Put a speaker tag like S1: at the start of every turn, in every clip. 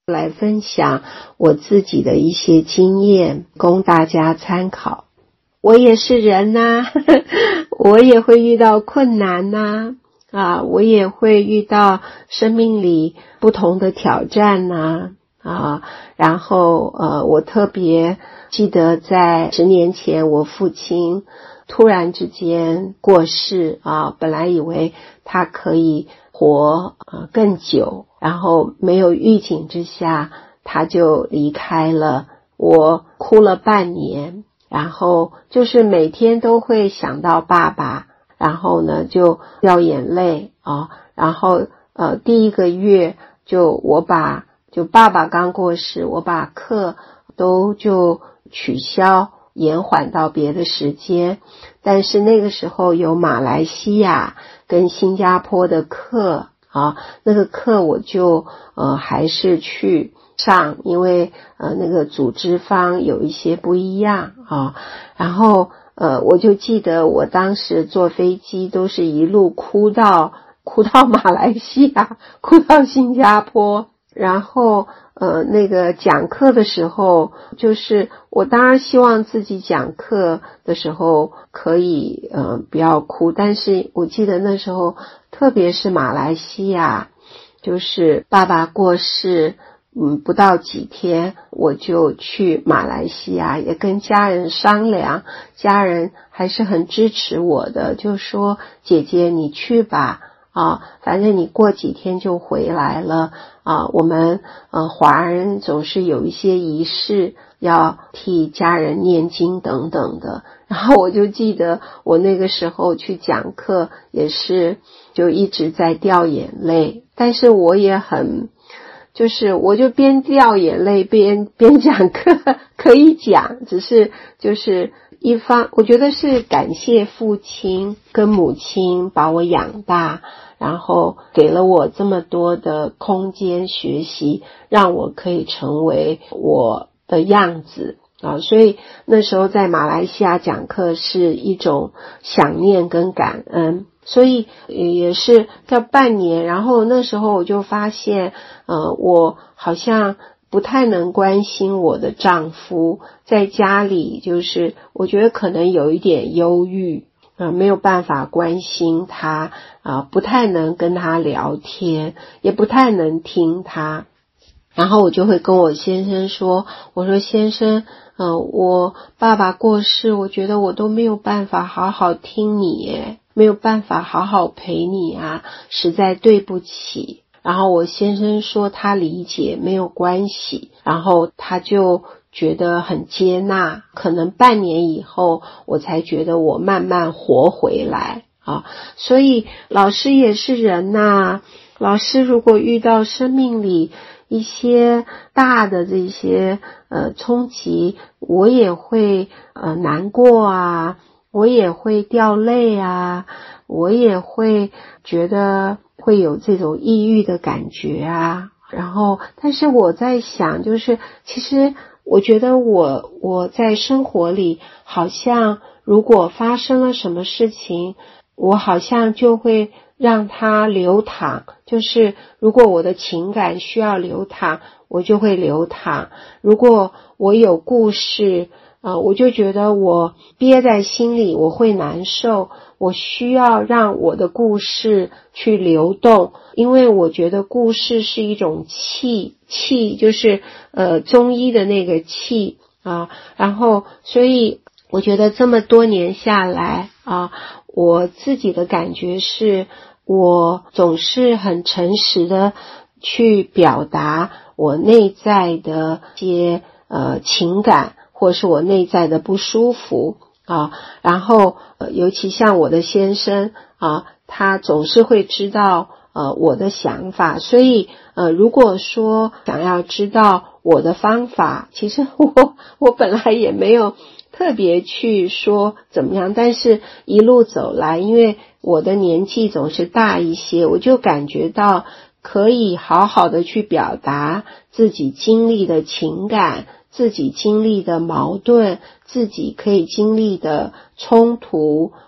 S1: 来分享我自己的一些经验，供大家参考。我也是人呐，我也会遇到困难呐，我也会遇到生命里不同的挑战呐，然后我特别记得在10年前我父亲突然之间过世本来以为他可以活更久，然后没有预警之下他就离开了。我哭了半年，然后就是每天都会想到爸爸，然后呢就掉眼泪然后第一个月就爸爸刚过世，我把课都就取消延缓到别的时间，但是那个时候有马来西亚跟新加坡的课那个课我就还是去上，因为那个组织方有一些不一样然后我就记得我当时坐飞机都是一路哭到马来西亚，哭到新加坡，然后那个讲课的时候，就是我当然希望自己讲课的时候可以不要哭，但是我记得那时候特别是马来西亚，就是爸爸过世不到几天我就去马来西亚，也跟家人商量，家人还是很支持我的，就说姐姐你去吧反正你过几天就回来了我们华人总是有一些仪式要替家人念经等等的。然后我就记得我那个时候去讲课也是就一直在掉眼泪，但是我也很就是我就边掉眼泪边讲课，可以讲，只是就是我觉得是感谢父亲跟母亲把我养大，然后给了我这么多的空间学习，让我可以成为我的样子所以那时候在马来西亚讲课是一种想念跟感恩，所以也是要半年，然后那时候我就发现我好像不太能关心我的丈夫，在家里就是我觉得可能有一点忧郁没有办法关心他不太能跟他聊天，也不太能听他。然后我就会跟我先生说，我说先生我爸爸过世，我觉得我都没有办法好好听你耶，没有办法好好陪你实在对不起。然后我先生说他理解，没有关系，然后他就觉得很接纳，可能半年以后我才觉得我慢慢活回来所以老师也是人老师如果遇到生命里一些大的这些冲击，我也会难过我也会掉泪我也会觉得会有这种抑郁的感觉然后但是我在想，就是其实我觉得我在生活里好像如果发生了什么事情，我好像就会让它流淌，就是如果我的情感需要流淌，我就会流淌。如果我有故事我就觉得我憋在心里我会难受，我需要让我的故事去流动，因为我觉得故事是一种气就是中医的那个气然后所以我觉得这么多年下来我自己的感觉是我总是很诚实的去表达我内在的一些情感，或是我内在的不舒服然后尤其像我的先生他总是会知道我的想法，所以如果说想要知道我的方法，其实我本来也没有特别去说怎么样，但是一路走来，因为我的年纪总是大一些，我就感觉到可以好好的去表达自己经历的情感，自己经历的矛盾，自己可以经历的冲突，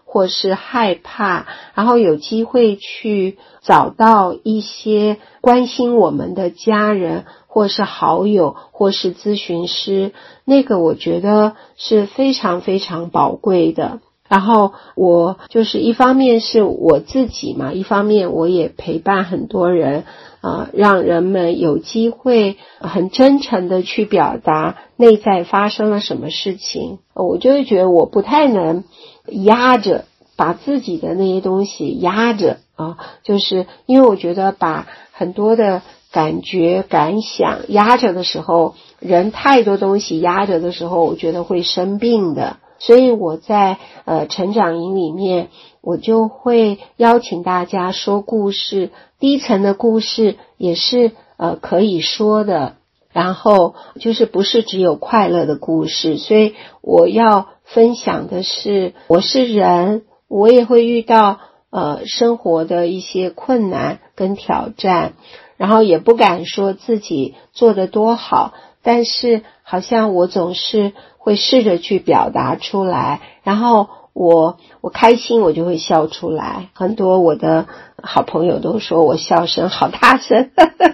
S1: 或是害怕，然后有机会去找到一些关心我们的家人或是好友或是咨询师，那个我觉得是非常非常宝贵的。然后我就是一方面是我自己嘛，一方面我也陪伴很多人，让人们有机会很真诚的去表达内在发生了什么事情。我就会觉得我不太能压着，把自己的那些东西压着就是因为我觉得把很多的感觉感想压着的时候，人太多东西压着的时候，我觉得会生病的。所以我在成长营里面，我就会邀请大家说故事，低层的故事也是可以说的，然后就是不是只有快乐的故事。所以我要分享的是，我是人，我也会遇到生活的一些困难跟挑战，然后也不敢说自己做得多好，但是好像我总是会试着去表达出来，然后我开心我就会笑出来。很多我的好朋友都说我笑声好大声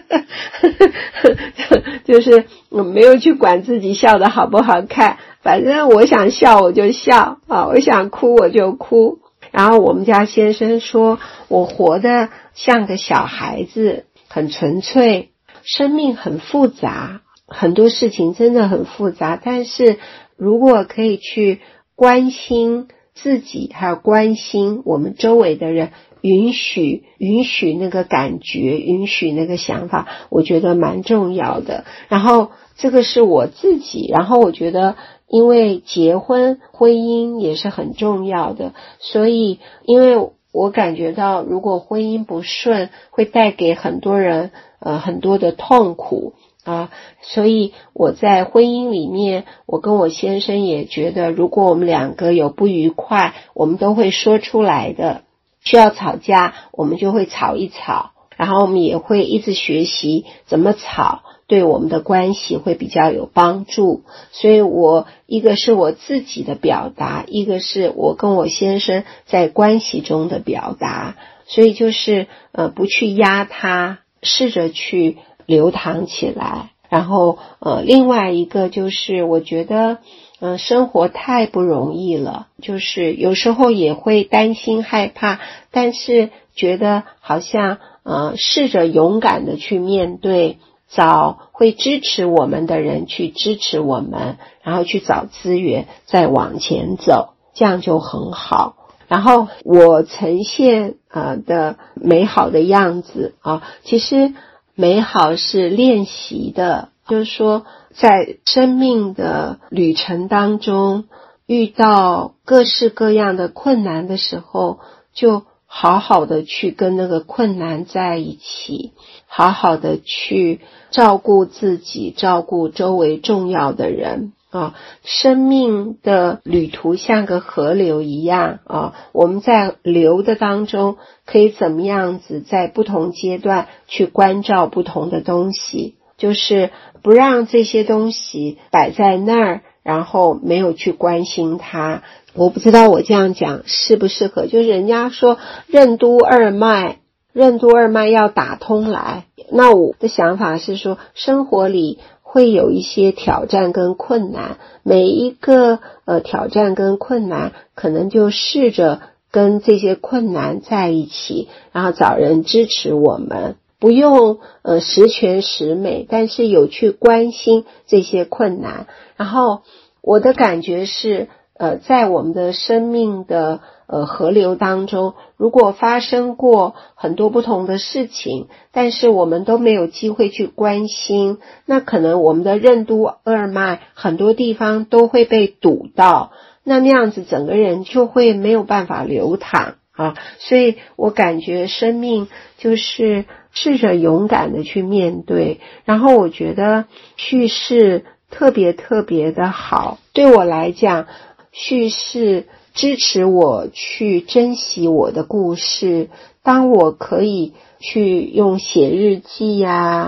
S1: 就是没有去管自己笑得好不好看，反正我想笑我就笑我想哭我就哭。然后我们家先生说我活得像个小孩子，很纯粹，生命很复杂，很多事情真的很复杂，但是如果可以去关心自己，还有关心我们周围的人，允许那个感觉，允许那个想法，我觉得蛮重要的。然后这个是我自己，然后我觉得因为结婚婚姻也是很重要的，所以因为我感觉到如果婚姻不顺，会带给很多人很多的痛苦所以我在婚姻里面，我跟我先生也觉得，如果我们两个有不愉快，我们都会说出来的。需要吵架，我们就会吵一吵，然后我们也会一直学习怎么吵，对我们的关系会比较有帮助。所以一个是我自己的表达，一个是我跟我先生在关系中的表达。所以就是不去压它，试着去流淌起来。然后另外一个就是我觉得生活太不容易了，就是有时候也会担心害怕，但是觉得好像试着勇敢的去面对，找会支持我们的人去支持我们，然后去找资源再往前走，这样就很好。然后我呈现的美好的样子其实美好是练习的，就是说在生命的旅程当中遇到各式各样的困难的时候，就好好的去跟那个困难在一起，好好的去照顾自己，照顾周围重要的人生命的旅途像个河流一样我们在流的当中可以怎么样子在不同阶段去关照不同的东西，就是不让这些东西摆在那儿，然后没有去关心它。我不知道我这样讲适不适合，就是人家说任督二脉要打通来，那我的想法是说生活里会有一些挑战跟困难，每一个挑战跟困难可能就试着跟这些困难在一起，然后找人支持我们，不用十全十美，但是有去关心这些困难。然后我的感觉是在我们的生命的河流当中，如果发生过很多不同的事情，但是我们都没有机会去关心，那可能我们的任督二脉很多地方都会被堵到，那样子整个人就会没有办法流淌所以我感觉生命就是试着勇敢的去面对。然后我觉得叙事特别特别的好，对我来讲叙事支持我去珍惜我的故事。当我可以去用写日记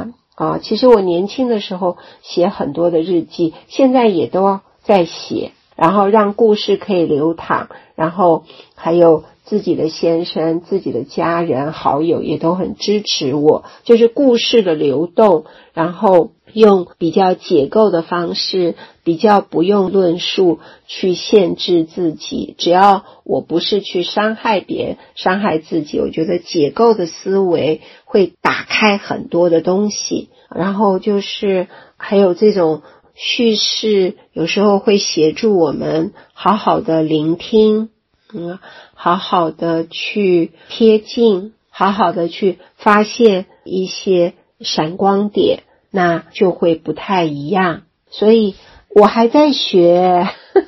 S1: 其实我年轻的时候写很多的日记，现在也都在写， 然后让故事可以流淌，然后还有自己的先生、自己的家人、好友也都很支持我，就是故事的流动，然后用比较解构的方式，比较不用论述去限制自己，只要我不是去伤害别人、伤害自己，我觉得解构的思维会打开很多的东西。然后就是还有这种叙事有时候会协助我们好好的聆听，好好的去贴近，好好的去发现一些闪光点，那就会不太一样。所以我还在学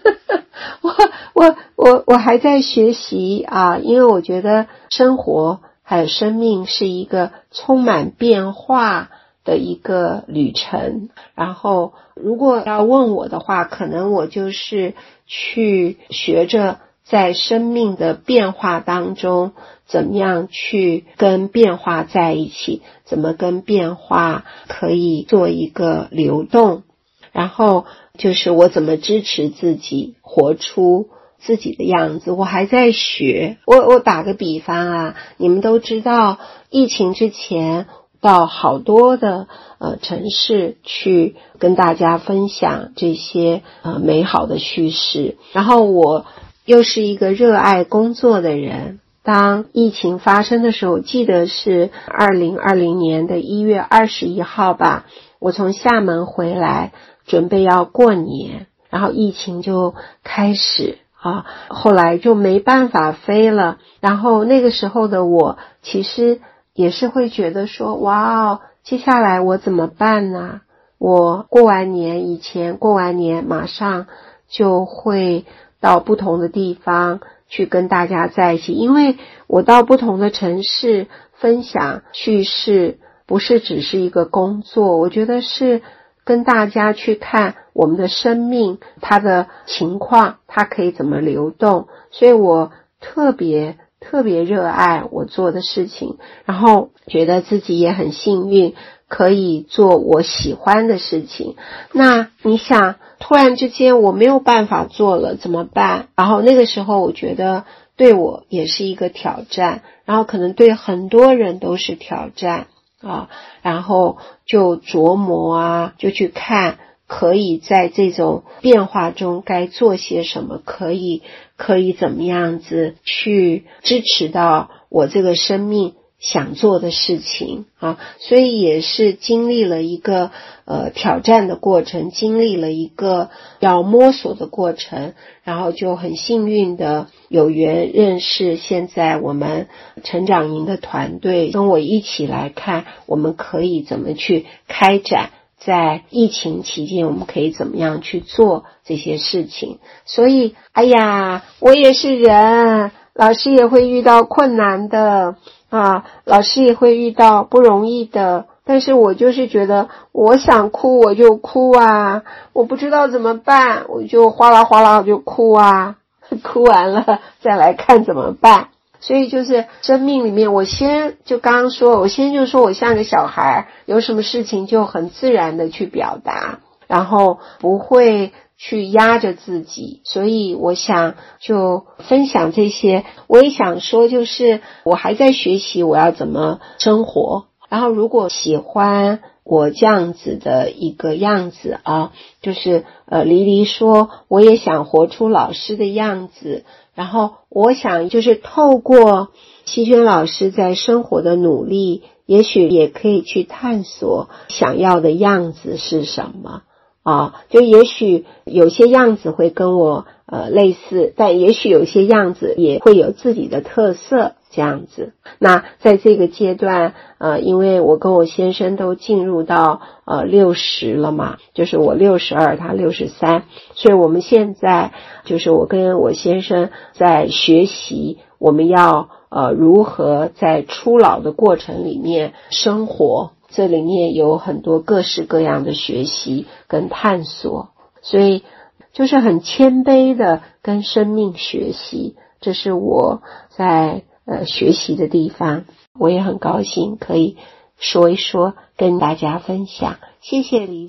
S1: 我还在学习啊，因为我觉得生活还有生命是一个充满变化的一个旅程。然后如果要问我的话，可能我就是去学着在生命的变化当中怎么样去跟变化在一起，怎么跟变化可以做一个流动，然后就是我怎么支持自己活出自己的样子。我还在学。我打个比方啊，你们都知道疫情之前到好多的城市去跟大家分享这些美好的叙事，然后我又是一个热爱工作的人。当疫情发生的时候，记得是2020年的1月21号吧，我从厦门回来准备要过年，然后疫情就开始后来就没办法飞了。然后那个时候的我其实也是会觉得说，哇，接下来我怎么办呢？我过完年马上就会到不同的地方去跟大家在一起，因为我到不同的城市分享叙事不是只是一个工作，我觉得是跟大家去看我们的生命它的情况，它可以怎么流动。所以我特别热爱我做的事情，然后觉得自己也很幸运可以做我喜欢的事情。那你想突然之间我没有办法做了怎么办？然后那个时候我觉得对我也是一个挑战，然后可能对很多人都是挑战然后就琢磨就去看可以在这种变化中该做些什么，可以怎么样子去支持到我这个生命想做的事情所以也是经历了一个挑战的过程，经历了一个要摸索的过程，然后就很幸运的有缘认识现在我们成长营的团队，跟我一起来看我们可以怎么去开展，在疫情期间我们可以怎么样去做这些事情。所以我也是人，老师也会遇到困难的老师也会遇到不容易的，但是我就是觉得我想哭我就哭我不知道怎么办，我就哗啦哗啦就哭哭完了再来看怎么办。所以就是生命里面，我先就说我像个小孩，有什么事情就很自然的去表达，然后不会去压着自己。所以我想就分享这些。我也想说，就是我还在学习我要怎么生活，然后如果喜欢我这样子的一个样子就是黎黎说我也想活出老师的样子，然后我想就是透过希娟老师在生活的努力，也许也可以去探索想要的样子是什么就也许有些样子会跟我类似，但也许有些样子也会有自己的特色这样子。那在这个阶段因为我跟我先生都进入到60了嘛，就是我62他63，所以我们现在就是我跟我先生在学习我们要如何在初老的过程里面生活，这里面有很多各式各样的学习跟探索，所以就是很谦卑的跟生命学习，这是我在学习的地方。我也很高兴可以说一说跟大家分享，谢谢黎。